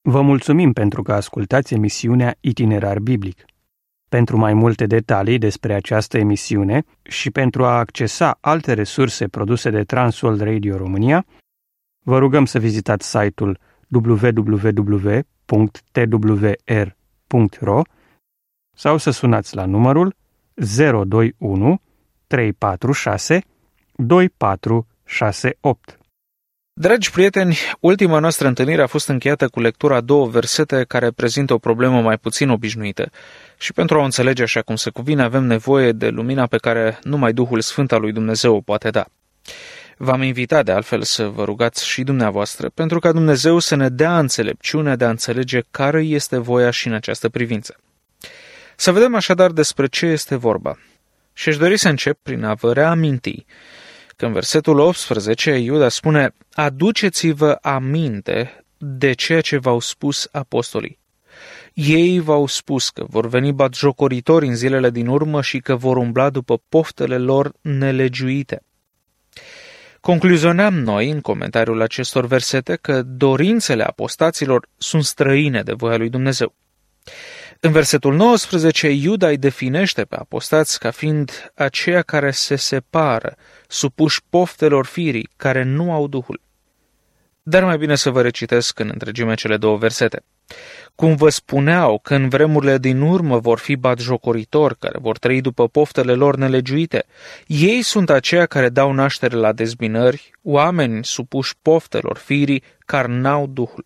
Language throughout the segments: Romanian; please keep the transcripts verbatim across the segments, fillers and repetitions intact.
Vă mulțumim pentru că ascultați emisiunea Itinerar Biblic. Pentru mai multe detalii despre această emisiune și pentru a accesa alte resurse produse de Transworld Radio România, vă rugăm să vizitați site-ul w w w punct t w r punct r o sau să sunați la numărul zero doi unu trei patru șase doi patru șase opt. Dragi prieteni, ultima noastră întâlnire a fost încheiată cu lectura a două versete care prezintă o problemă mai puțin obișnuită și pentru a o înțelege așa cum se cuvine avem nevoie de lumina pe care numai Duhul Sfânt al lui Dumnezeu o poate da. V-am invitat de altfel să vă rugați și dumneavoastră pentru ca Dumnezeu să ne dea înțelepciunea de a înțelege care este voia și în această privință. Să vedem așadar despre ce este vorba. Și aș dori să încep prin a vă reaminti că în versetul optsprezece Iuda spune: aduceți-vă aminte de ceea ce v-au spus apostolii. Ei v-au spus că vor veni batjocoritori în zilele din urmă și că vor umbla după poftele lor nelegiuite. Concluzionăm noi în comentariul acestor versete că dorințele apostaților sunt străine de voia lui Dumnezeu. În versetul nouăsprezece, Iuda îi definește pe apostați ca fiind aceia care se separă, supuși poftelor firii, care nu au Duhul. Dar mai bine să vă recitesc în întregime cele două versete. Cum vă spuneau că în vremurile din urmă vor fi batjocoritori, care vor trăi după poftele lor nelegiuite, ei sunt aceia care dau naștere la dezbinări, oameni supuși poftelor firii, care n-au Duhul.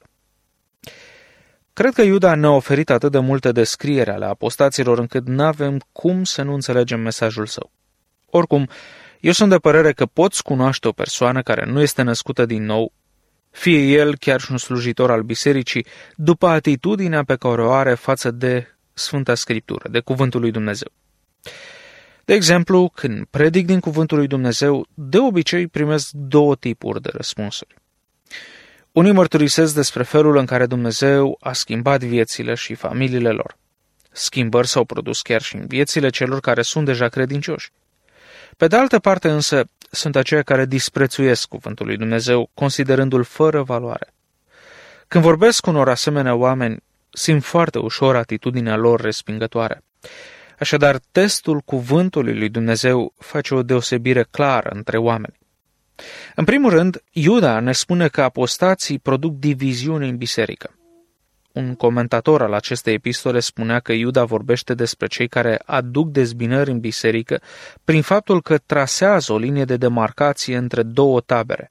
Cred că Iuda ne-a oferit atât de multe descriere ale apostaților încât n-avem cum să nu înțelegem mesajul său. Oricum, eu sunt de părere că poți cunoaște o persoană care nu este născută din nou, fie el chiar și un slujitor al bisericii, după atitudinea pe care o are față de Sfânta Scriptură, de Cuvântul lui Dumnezeu. De exemplu, când predic din Cuvântul lui Dumnezeu, de obicei primesc două tipuri de răspunsuri. Unii mărturisesc despre felul în care Dumnezeu a schimbat viețile și familiile lor. Schimbări s-au produs chiar și în viețile celor care sunt deja credincioși. Pe de altă parte însă, sunt aceia care disprețuiesc Cuvântul lui Dumnezeu, considerându-l fără valoare. Când vorbesc cu unor asemenea oameni, simt foarte ușor atitudinea lor respingătoare. Așadar, testul Cuvântului lui Dumnezeu face o deosebire clară între oameni. În primul rând, Iuda ne spune că apostații produc diviziuni în biserică. Un comentator al acestei epistole spunea că Iuda vorbește despre cei care aduc dezbinări în biserică prin faptul că trasează o linie de demarcație între două tabere.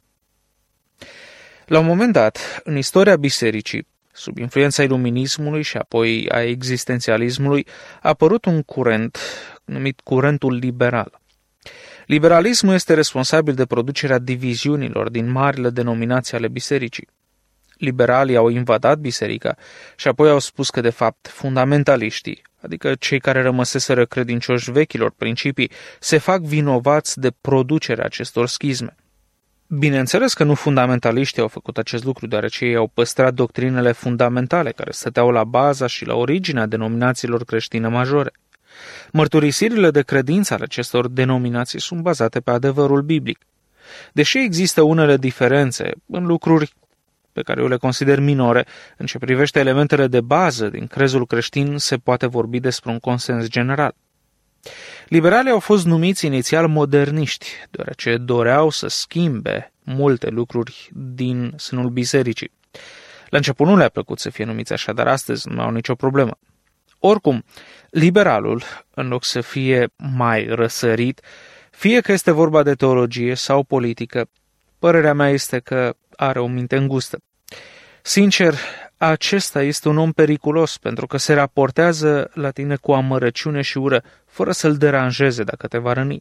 La un moment dat, în istoria bisericii, sub influența iluminismului și apoi a existențialismului, a apărut un curent numit curentul liberal. Liberalismul este responsabil de producerea diviziunilor din marile denominații ale bisericii. Liberalii au invadat biserica și apoi au spus că, de fapt, fundamentaliștii, adică cei care rămăseseră credincioși vechilor principii, se fac vinovați de producerea acestor schisme. Bineînțeles că nu fundamentaliștii au făcut acest lucru, deoarece ei au păstrat doctrinele fundamentale care stăteau la baza și la originea denominațiilor creștine majore. Mărturisirile de credință ale acestor denominații sunt bazate pe adevărul biblic. Deși există unele diferențe în lucruri pe care eu le consider minore, în ce privește elementele de bază din crezul creștin, se poate vorbi despre un consens general. Liberalii au fost numiți inițial moderniști, deoarece doreau să schimbe multe lucruri din sânul bisericii. La început nu le-a plăcut să fie numiți așa, dar astăzi nu au nicio problemă. Oricum, liberalul, în loc să fie mai răsărit, fie că este vorba de teologie sau politică, părerea mea este că are o minte îngustă. Sincer, acesta este un om periculos pentru că se raportează la tine cu amărăciune și ură, fără să-l deranjeze dacă te va răni.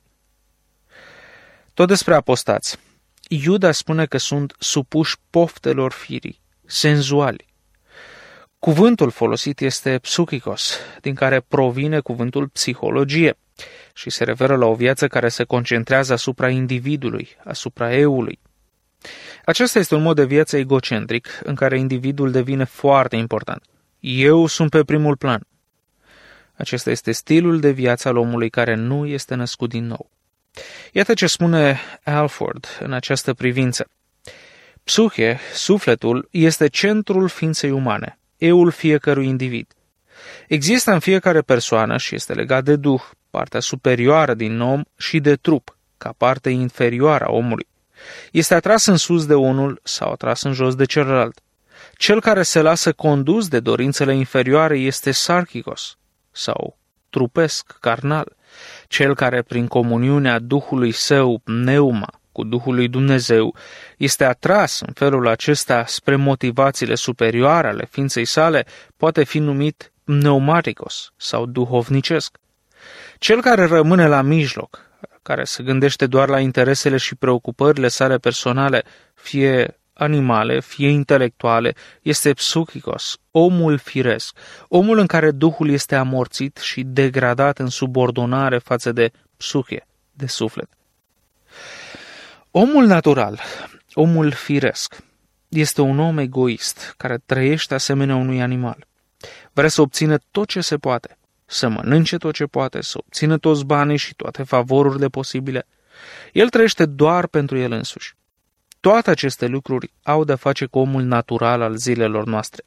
Tot despre apostați. Iuda spune că sunt supuși poftelor firii, senzuali. Cuvântul folosit este psuchikos, din care provine cuvântul psihologie și se referă la o viață care se concentrează asupra individului, asupra eului. Acesta este un mod de viață egocentric în care individul devine foarte important. Eu sunt pe primul plan. Acesta este stilul de viață al omului care nu este născut din nou. Iată ce spune Alford în această privință. Psuhe, sufletul, este centrul ființei umane, eul fiecărui individ. Există în fiecare persoană și este legat de duh, partea superioară din om, și de trup, ca parte inferioară a omului. Este atras în sus de unul sau atras în jos de celălalt. Cel care se lasă condus de dorințele inferioare este sarchicos sau trupesc, carnal. Cel care prin comuniunea Duhului său, pneuma, cu Duhul lui Dumnezeu, este atras în felul acesta spre motivațiile superioare ale ființei sale, poate fi numit pneumaticos sau duhovnicesc. Cel care rămâne la mijloc, care se gândește doar la interesele și preocupările sale personale, fie animale, fie intelectuale, este psuchicos, omul firesc, omul în care Duhul este amorțit și degradat în subordonare față de psuche, de suflet. Omul natural, omul firesc, este un om egoist care trăiește asemenea unui animal. Vrea să obțină tot ce se poate, să mănânce tot ce poate, să obțină toți banii și toate favorurile posibile. El trăiește doar pentru el însuși. Toate aceste lucruri au de-a face cu omul natural al zilelor noastre.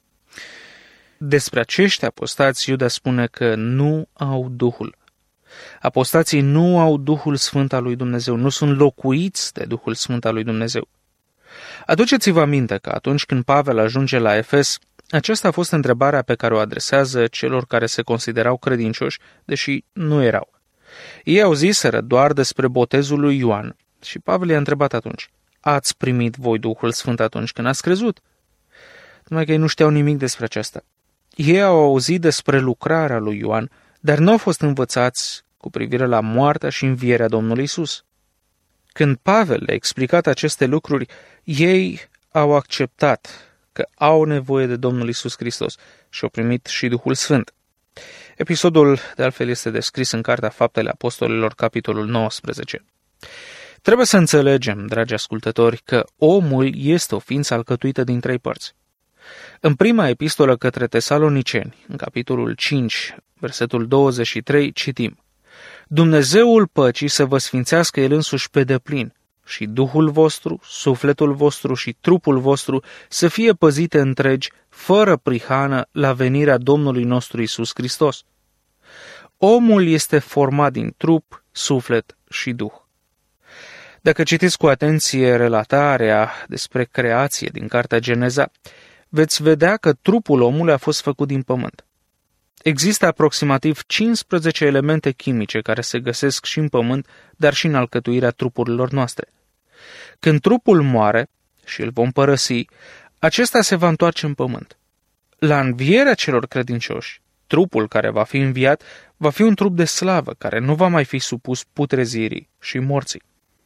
Despre acești apostați, Iuda spune că nu au Duhul. Apostații nu au Duhul Sfânt al lui Dumnezeu, nu sunt locuiți de Duhul Sfânt al lui Dumnezeu. Aduceți-vă aminte că atunci când Pavel ajunge la Efes, aceasta a fost întrebarea pe care o adresează celor care se considerau credincioși, deși nu erau. Ei au ziseră doar despre botezul lui Ioan și Pavel i-a întrebat atunci: ați primit voi Duhul Sfânt atunci când ați crezut? Numai că ei nu știau nimic despre aceasta. Ei au auzit despre lucrarea lui Ioan, dar nu au fost învățați cu privire la moartea și învierea Domnului Iisus. Când Pavel le-a explicat aceste lucruri, ei au acceptat că au nevoie de Domnul Iisus Hristos și au primit și Duhul Sfânt. Episodul, de altfel, este descris în Cartea Faptele Apostolilor, capitolul nouăsprezece. Trebuie să înțelegem, dragi ascultători, că omul este o ființă alcătuită din trei părți. În prima epistolă către Tesaloniceni, în capitolul cinci, versetul douăzeci și trei, citim: Dumnezeul păcii să vă sfințească El însuși pe deplin și Duhul vostru, sufletul vostru și trupul vostru să fie păzite întregi, fără prihană, la venirea Domnului nostru Iisus Hristos. Omul este format din trup, suflet și duh. Dacă citiți cu atenție relatarea despre creație din Cartea Geneza, veți vedea că trupul omului a fost făcut din pământ. Există aproximativ cincisprezece elemente chimice care se găsesc și în pământ, dar și în alcătuirea trupurilor noastre. Când trupul moare și îl vom părăsi, acesta se va întoarce în pământ. La învierea celor credincioși, trupul care va fi înviat va fi un trup de slavă care nu va mai fi supus putrezirii și morții.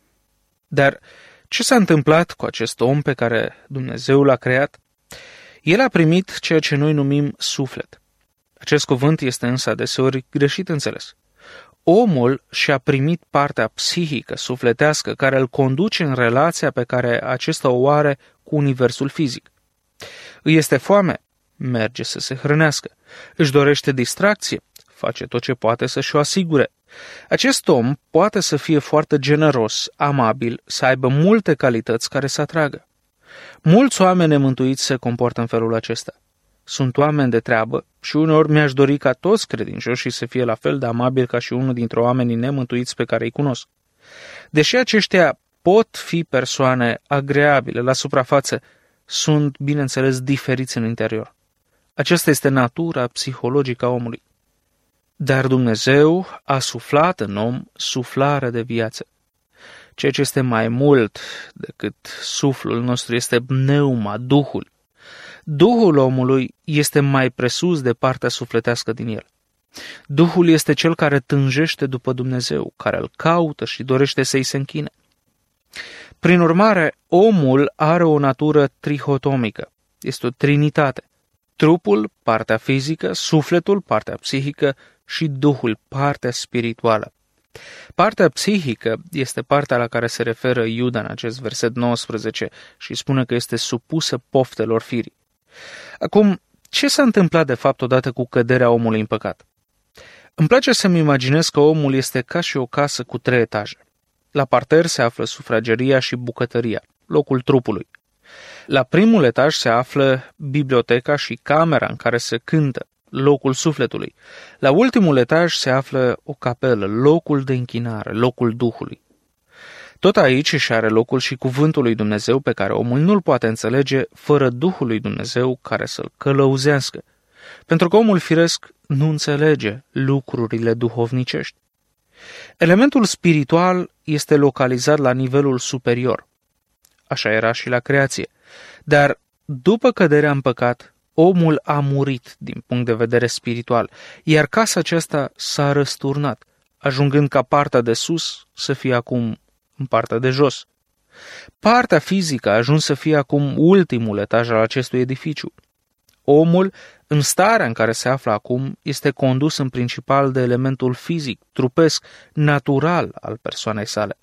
Dar ce s-a întâmplat cu acest om pe care Dumnezeu l-a creat? El a primit ceea ce noi numim suflet. Acest cuvânt este însă adeseori greșit înțeles. Omul și-a primit partea psihică, sufletească, care îl conduce în relația pe care acesta o are cu universul fizic. Îi este foame, merge să se hrănească. Își dorește distracție, face tot ce poate să-și o asigure. Acest om poate să fie foarte generos, amabil, să aibă multe calități care să atragă. Mulți oameni nemântuiți se comportă în felul acesta. Sunt oameni de treabă și uneori mi-aș dori ca toți credincioșii să fie la fel de amabili ca și unul dintre oamenii nemântuiți pe care îi cunosc. Deși aceștia pot fi persoane agreabile la suprafață, sunt, bineînțeles, diferiți în interior. Aceasta este natura psihologică a omului. Dar Dumnezeu a suflat în om suflarea de viață. Ceea ce este mai mult decât suflul nostru este pneuma, Duhul. Duhul omului este mai presus de partea sufletească din el. Duhul este cel care tânjește după Dumnezeu, care îl caută și dorește să-i se închine. Prin urmare, omul are o natură trihotomică. Este o trinitate. Trupul, partea fizică, sufletul, partea psihică și Duhul, partea spirituală. Partea psihică este partea la care se referă Iuda în acest verset nouăsprezece și spune că este supusă poftelor firii. Acum, ce s-a întâmplat de fapt odată cu căderea omului în păcat? Îmi place să-mi imaginez că omul este ca și o casă cu trei etaje. La parter se află sufrageria și bucătăria, locul trupului. La primul etaj se află biblioteca și camera în care se cântă, locul sufletului. La ultimul etaj se află o capelă, locul de închinare, locul Duhului. Tot aici își are locul și cuvântul lui Dumnezeu pe care omul nu-l poate înțelege fără Duhul lui Dumnezeu care să-l călăuzească, pentru că omul firesc nu înțelege lucrurile duhovnicești. Elementul spiritual este localizat la nivelul superior. Așa era și la creație. Dar după căderea în păcat, omul a murit din punct de vedere spiritual, iar casa aceasta s-a răsturnat, ajungând ca partea de sus să fie acum în partea de jos. Partea fizică a ajuns să fie acum ultimul etaj al acestui edificiu. Omul, în starea în care se află acum, este condus în principal de elementul fizic, trupesc, natural al persoanei sale.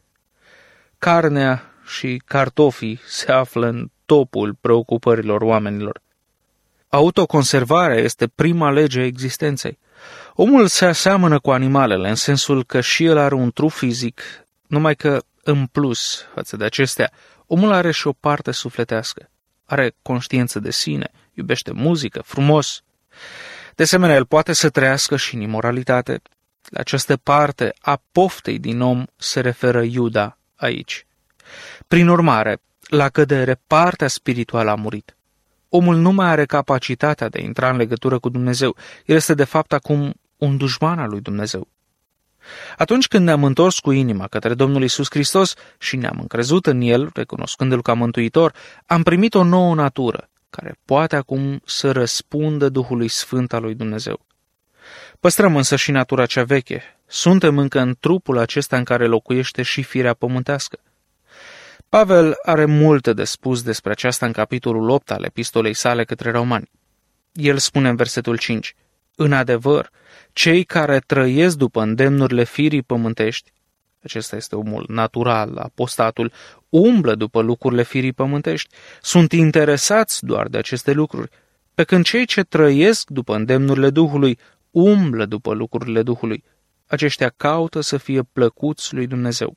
Carnea și cartofii se află în topul preocupărilor oamenilor. Autoconservarea este prima lege a existenței. Omul se aseamănă cu animalele, în sensul că și el are un trup fizic, numai că, în plus față de acestea, omul are și o parte sufletească. Are conștiință de sine, iubește muzică, frumos. De asemenea, el poate să trăiască și în imoralitate. La această parte a poftei din om se referă Iuda aici. Prin urmare, la cădere, partea spirituală a murit. Omul nu mai are capacitatea de a intra în legătură cu Dumnezeu. El este de fapt acum un dușman al lui Dumnezeu. Atunci când ne-am întors cu inima către Domnul Iisus Hristos și ne-am încrezut în El, recunoscându-L ca Mântuitor, am primit o nouă natură, care poate acum să răspundă Duhului Sfânt al lui Dumnezeu. Păstrăm însă și natura cea veche. Suntem încă în trupul acesta în care locuiește și firea pământească. Pavel are multe de spus despre aceasta în capitolul opt al epistolei sale către romani. El spune în versetul cinci: în adevăr, cei care trăiesc după îndemnurile firii pământești, acesta este omul natural, apostatul, umblă după lucrurile firii pământești, sunt interesați doar de aceste lucruri, pe când cei ce trăiesc după îndemnurile Duhului umblă după lucrurile Duhului. Aceștia caută să fie plăcuți lui Dumnezeu.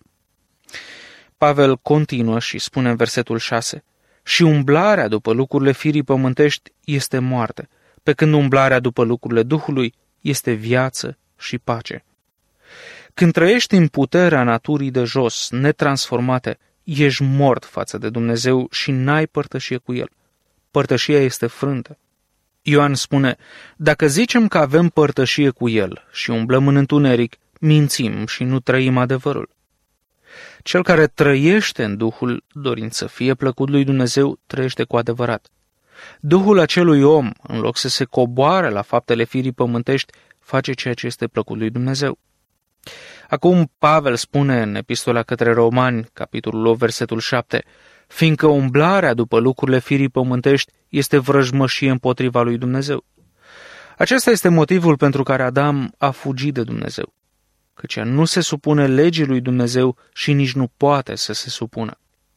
Pavel continuă și spune în versetul șase: și umblarea după lucrurile firii pământești este moarte, pe când umblarea după lucrurile Duhului este viață și pace. Când trăiești în puterea naturii de jos, netransformate, ești mort față de Dumnezeu și n-ai părtășie cu El. Părtășia este frântă. Ioan spune: dacă zicem că avem părtășie cu El și umblăm în întuneric, mințim și nu trăim adevărul. Cel care trăiește în Duhul, dorind să fie plăcut lui Dumnezeu, trăiește cu adevărat. Duhul acelui om, în loc să se coboare la faptele firii pământești, face ceea ce este plăcut lui Dumnezeu. Acum Pavel spune în epistola către Romani, capitolul opt, versetul șapte, fiindcă umblarea după lucrurile firii pământești este vrăjmășie împotriva lui Dumnezeu. Acesta este motivul pentru care Adam a fugit de Dumnezeu, căci nu se supune legii lui Dumnezeu și nici nu poate să se supună.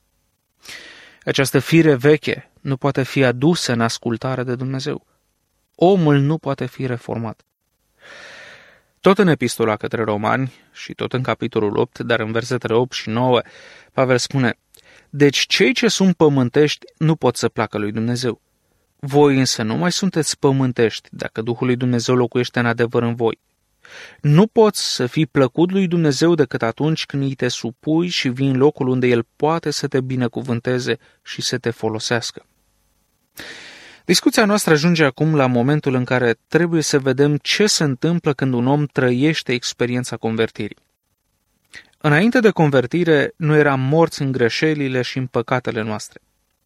Această fire veche nu poate fi adusă în ascultare de Dumnezeu. Omul nu poate fi reformat. Tot în epistola către Romani și tot în capitolul opt, dar în versetele opt și nouă, Pavel spune: deci cei ce sunt pământești nu pot să placă lui Dumnezeu. Voi însă nu mai sunteți pământești dacă Duhul lui Dumnezeu locuiește în adevăr în voi. Nu poți să fii plăcut lui Dumnezeu decât atunci când îi te supui și vii în locul unde El poate să te binecuvânteze și să te folosească. Discuția noastră ajunge acum la momentul în care trebuie să vedem ce se întâmplă când un om trăiește experiența convertirii. Înainte de convertire, nu eram morți în greșelile și în păcatele noastre.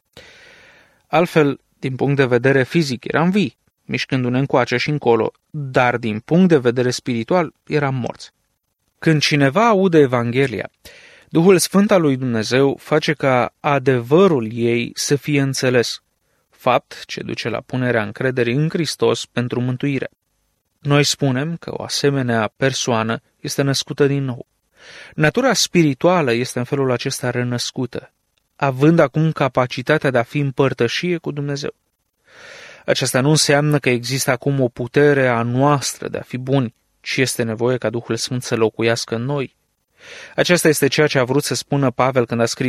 Altfel, din punct de vedere fizic, eram vii, mișcându-ne încoace și încolo, dar din punct de vedere spiritual, eram morți. Când cineva aude Evanghelia, Duhul Sfânt al lui Dumnezeu face ca adevărul ei să fie înțeles, fapt ce duce la punerea încrederii în Hristos pentru mântuire. Noi spunem că o asemenea persoană este născută din nou. Natura spirituală este în felul acesta renăscută, având acum capacitatea de a fi în părtășie cu Dumnezeu. Aceasta nu înseamnă că există acum o putere a noastră de a fi buni, ci este nevoie ca Duhul Sfânt să locuiască în noi. Aceasta este ceea ce a vrut să spună Pavel când a scris: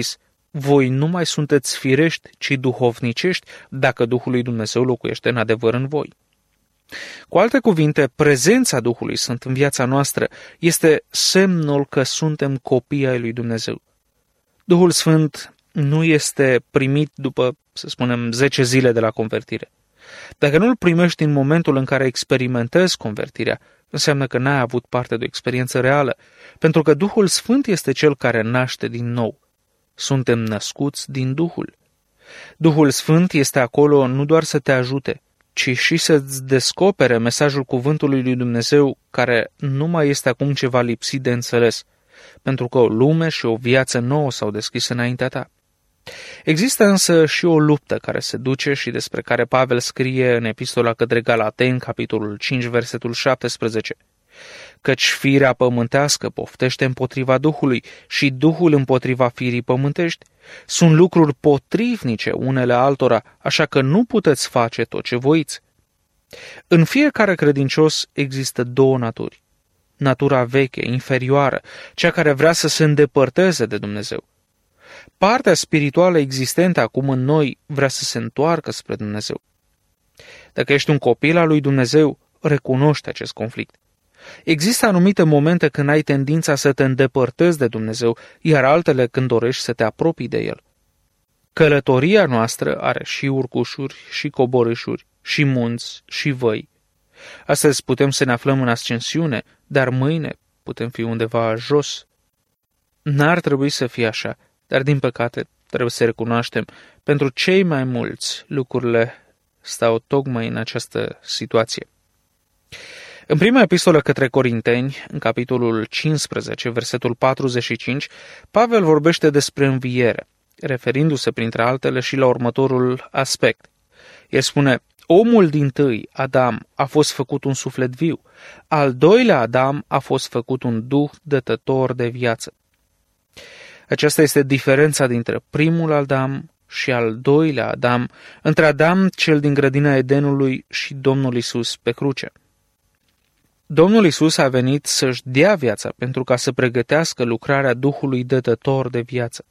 voi nu mai sunteți firești, ci duhovnicești, dacă Duhul lui Dumnezeu locuiește în adevăr în voi. Cu alte cuvinte, prezența Duhului Sfânt în viața noastră este semnul că suntem copii ai lui Dumnezeu. Duhul Sfânt nu este primit după, să spunem, zece zile de la convertire. Dacă nu îl primești în momentul în care experimentezi convertirea, înseamnă că n-ai avut parte de o experiență reală, pentru că Duhul Sfânt este cel care naște din nou. Suntem născuți din Duhul. Duhul Sfânt este acolo nu doar să te ajute, ci și să-ți descopere mesajul cuvântului lui Dumnezeu, care nu mai este acum ceva lipsit de înțeles, pentru că o lume și o viață nouă s-au deschis înaintea ta. Există însă și o luptă care se duce și despre care Pavel scrie în epistola către Galateni, capitolul cinci, versetul șaptesprezece. Căci firea pământească poftește împotriva Duhului și Duhul împotriva firii pământești. Sunt lucruri potrivnice unele altora, așa că nu puteți face tot ce voiți. În fiecare credincios există două naturi. Natura veche, inferioară, cea care vrea să se îndepărteze de Dumnezeu. Partea spirituală existentă acum în noi vrea să se întoarcă spre Dumnezeu. Dacă ești un copil al lui Dumnezeu, recunoște acest conflict. Există anumite momente când ai tendința să te îndepărtezi de Dumnezeu, iar altele când dorești să te apropii de El. Călătoria noastră are și urcușuri, și coborâșuri, și munți, și văi. Astăzi putem să ne aflăm în ascensiune, dar mâine putem fi undeva jos. N-ar trebui să fie așa, dar din păcate trebuie să recunoaștem, pentru cei mai mulți lucrurile stau tocmai în această situație. În prima epistolă către Corinteni, în capitolul cincisprezece, versetul patruzeci și cinci, Pavel vorbește despre înviere, referindu-se printre altele și la următorul aspect. El spune: omul dintâi, Adam, a fost făcut un suflet viu, al doilea Adam a fost făcut un duh dătător de viață. Aceasta este diferența dintre primul Adam și al doilea Adam, între Adam, cel din grădina Edenului, și Domnul Iisus pe cruce. Domnul Iisus a venit să-și dea viața pentru ca să pregătească lucrarea Duhului dătător de viață.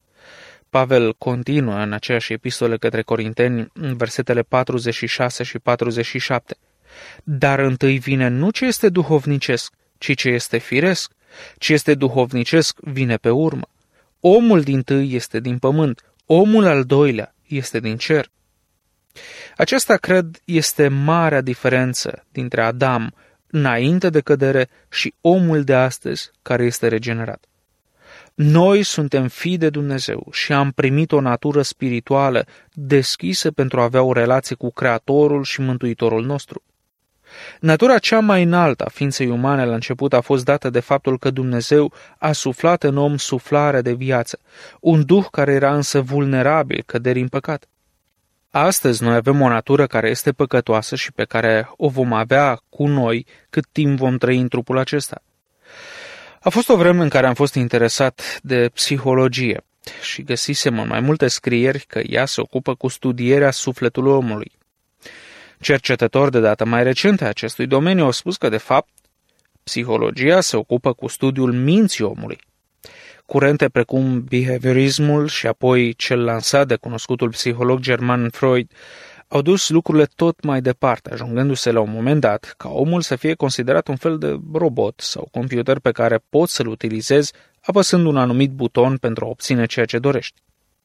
Pavel continuă în aceeași epistolă către Corinteni, în versetele patruzeci și șase și patruzeci și șapte. Dar întâi vine nu ce este duhovnicesc, ci ce este firesc, ce este duhovnicesc vine pe urmă. Omul dintâi este din pământ, omul al doilea este din cer. Aceasta, cred, este marea diferență dintre Adam înainte de cădere și omul de astăzi care este regenerat. Noi suntem fii de Dumnezeu și am primit o natură spirituală deschisă pentru a avea o relație cu Creatorul și Mântuitorul nostru. Natura cea mai înaltă a ființei umane la început a fost dată de faptul că Dumnezeu a suflat în om suflarea de viață, un duh care era însă vulnerabil căderii în păcat. Astăzi noi avem o natură care este păcătoasă și pe care o vom avea cu noi cât timp vom trăi în trupul acesta. A fost o vreme în care am fost interesat de psihologie și găsisem în mai multe scrieri că ea se ocupă cu studierea sufletului omului. Cercetători de dată mai recente a acestui domeniu au spus că, de fapt, psihologia se ocupă cu studiul minții omului. Curente precum behaviorismul și apoi cel lansat de cunoscutul psiholog german Freud au dus lucrurile tot mai departe, ajungându-se la un moment dat ca omul să fie considerat un fel de robot sau computer pe care poți să-l utilizezi apăsând un anumit buton pentru a obține ceea ce dorești.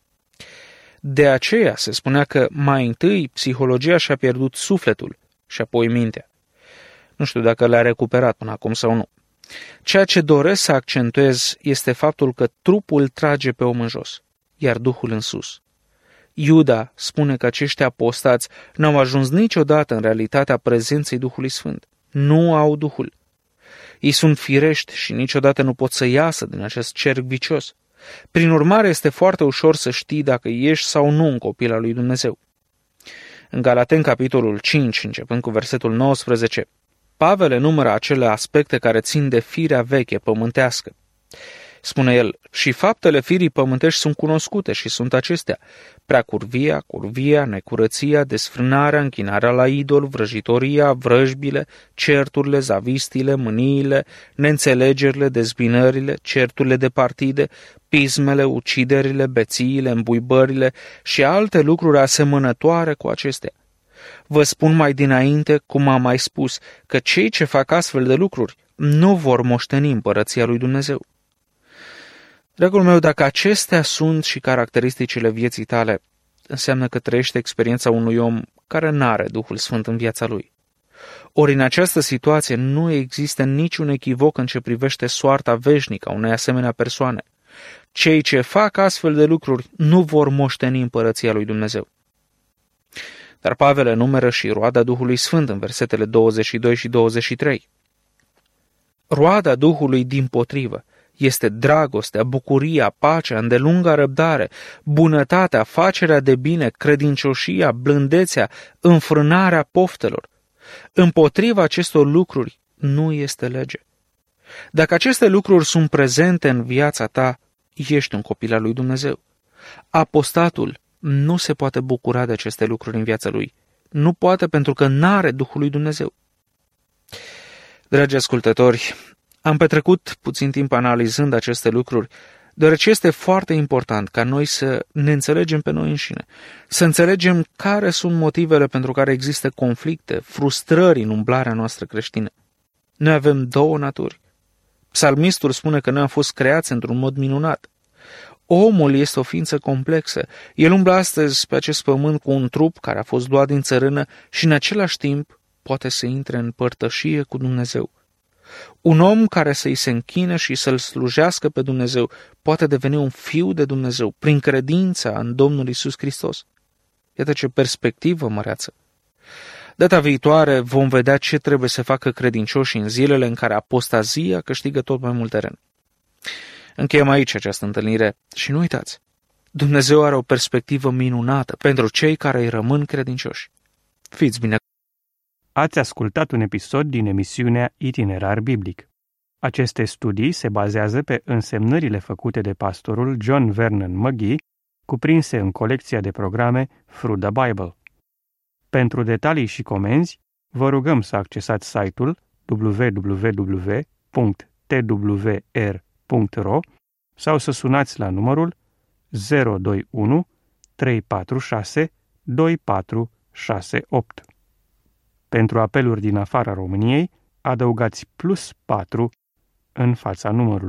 De aceea se spunea că mai întâi psihologia și-a pierdut sufletul și apoi mintea. Nu știu dacă le-a recuperat până acum sau nu. Ceea ce doresc să accentuez este faptul că trupul trage pe om în jos, iar Duhul în sus. Iuda spune că acești apostați n-au ajuns niciodată în realitatea prezenței Duhului Sfânt. Nu au Duhul. Ei sunt firești și niciodată nu pot să iasă din acest cerc vicios. Prin urmare, este foarte ușor să știi dacă ești sau nu un copil al lui Dumnezeu. În Galateni, capitolul cinci, începând cu versetul nouăsprezece, Pavel enumără acele aspecte care țin de firea veche, pământească. Spune el, și faptele firii pământești sunt cunoscute și sunt acestea: preacurvia, curvia, necurăția, desfrânarea, închinarea la idol, vrăjitoria, vrăjbile, certurile, zavistile, mâniile, neînțelegerile, dezbinările, certurile de partide, pismele, uciderile, bețiile, îmbuibările și alte lucruri asemănătoare cu acestea. Vă spun mai dinainte, cum am mai spus, că cei ce fac astfel de lucruri nu vor moșteni împărăția lui Dumnezeu. Dragul meu, dacă acestea sunt și caracteristicile vieții tale, înseamnă că trăiești experiența unui om care n-are Duhul Sfânt în viața lui. Ori în această situație nu există niciun echivoc în ce privește soarta veșnică a unei asemenea persoane. Cei ce fac astfel de lucruri nu vor moșteni împărăția lui Dumnezeu. Dar Pavel enumeră și roada Duhului Sfânt în versetele douăzeci și doi și douăzeci și trei. Roada Duhului dimpotrivă este dragostea, bucuria, pacea, îndelunga răbdare, bunătatea, facerea de bine, credincioșia, blândețea, înfrânarea poftelor. Împotriva acestor lucruri nu este lege. Dacă aceste lucruri sunt prezente în viața ta, ești un copil al lui Dumnezeu. Apostatul nu se poate bucura de aceste lucruri în viața lui. Nu poate pentru că n-are Duhul lui Dumnezeu. Dragi ascultători, am petrecut puțin timp analizând aceste lucruri, deoarece este foarte important ca noi să ne înțelegem pe noi înșine, să înțelegem care sunt motivele pentru care există conflicte, frustrări în umblarea noastră creștină. Noi avem două naturi. Psalmistul spune că noi am fost creați într-un mod minunat. Omul este o ființă complexă. El umblă astăzi pe acest pământ cu un trup care a fost luat din țărână și în același timp poate să intre în părtășie cu Dumnezeu. Un om care să-i se închine și să-L slujească pe Dumnezeu poate deveni un fiu de Dumnezeu prin credința în Domnul Iisus Hristos. Iată ce perspectivă măreață! Data viitoare vom vedea ce trebuie să facă credincioșii în zilele în care apostazia câștigă tot mai mult teren. Încheiem aici această întâlnire și nu uitați, Dumnezeu are o perspectivă minunată pentru cei care îi rămân credincioși. Fiți bine! Ați ascultat un episod din emisiunea Itinerar Biblic. Aceste studii se bazează pe însemnările făcute de pastorul John Vernon McGee, cuprinse în colecția de programe Through the Bible. Pentru detalii și comenzi, vă rugăm să accesați site-ul w w w punct t w r punct r o sau să sunați la numărul zero doi unu trei patru șase doi patru șase opt. Pentru apeluri din afara României, adăugați plus patru în fața numărului.